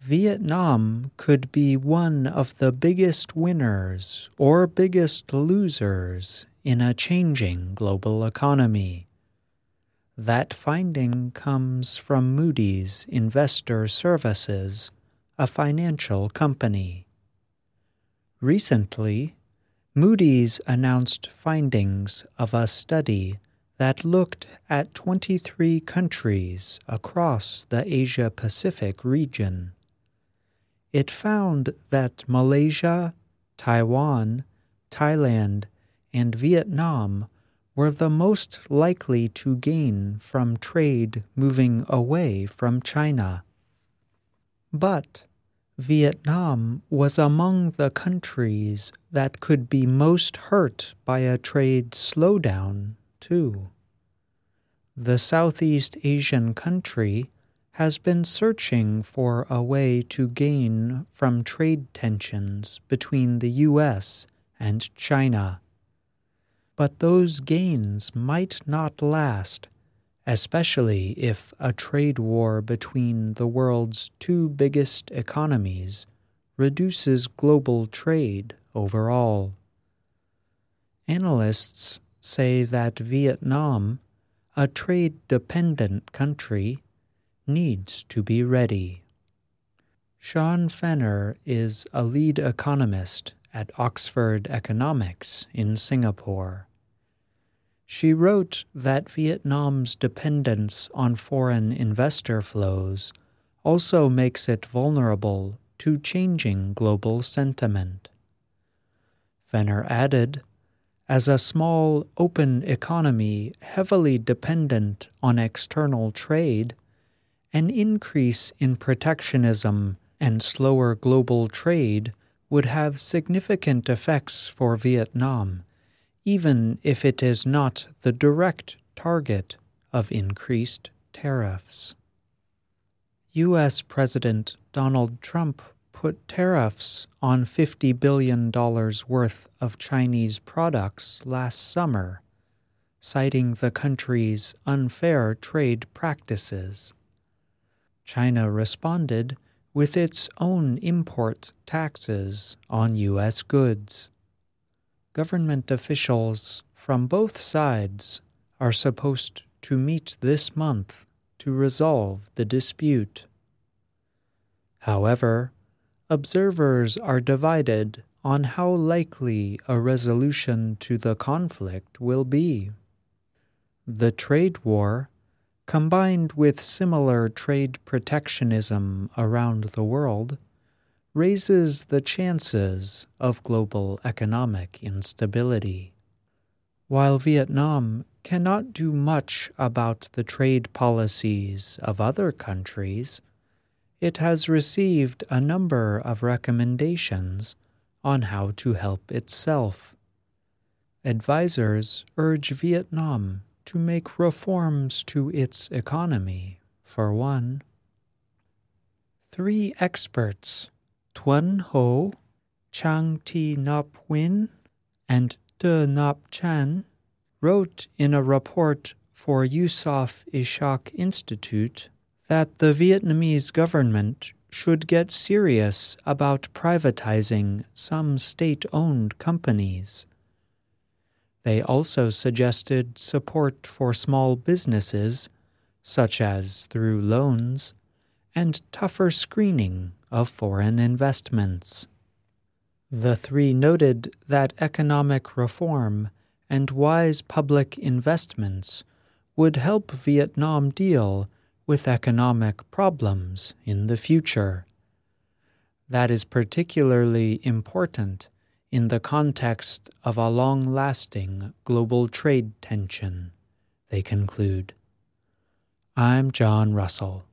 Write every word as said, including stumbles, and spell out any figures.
Vietnam could be one of the biggest winners or biggest losers in a changing global economy. That finding comes from Moody's Investor Services, a financial company. Recently, Moody's announced findings of a study that looked at twenty-three countries across the Asia-Pacific region. It found that Malaysia, Taiwan, Thailand, and Vietnam were the most likely to gain from trade moving away from China. But Vietnam was among the countries that could be most hurt by a trade slowdown, too. The Southeast Asian country has been searching for a way to gain from trade tensions between the U S and China. But those gains might not last, especially if a trade war between the world's two biggest economies reduces global trade overall. Analysts say that Vietnam, a trade-dependent country, needs to be ready. Sean Fenner is a lead economist at Oxford Economics in Singapore. She wrote that Vietnam's dependence on foreign investor flows also makes it vulnerable to changing global sentiment. Fenner added, as a small, open economy heavily dependent on external trade, an increase in protectionism and slower global trade would have significant effects for Vietnam, even if it is not the direct target of increased tariffs. U S President Donald Trump put tariffs on fifty billion dollars worth of Chinese products last summer, citing the country's unfair trade practices. China responded with its own import taxes on U S goods. Government officials from both sides are supposed to meet this month to resolve the dispute. However, observers are divided on how likely a resolution to the conflict will be. The trade war, combined with similar trade protectionism around the world, raises the chances of global economic instability. While Vietnam cannot do much about the trade policies of other countries, it has received a number of recommendations on how to help itself. Advisors urge Vietnam to make reforms to its economy, for one. Three experts, Tuấn Ho, Chang Thi Nop Nguyen, and De Nop Chan, wrote in a report for Yusof Ishak Institute that the Vietnamese government should get serious about privatizing some state-owned companies. They also suggested support for small businesses, such as through loans, and tougher screening of foreign investments. The three noted that economic reform and wise public investments would help Vietnam deal with economic problems in the future. That is particularly important in the context of a long-lasting global trade tension, they conclude. I'm John Russell.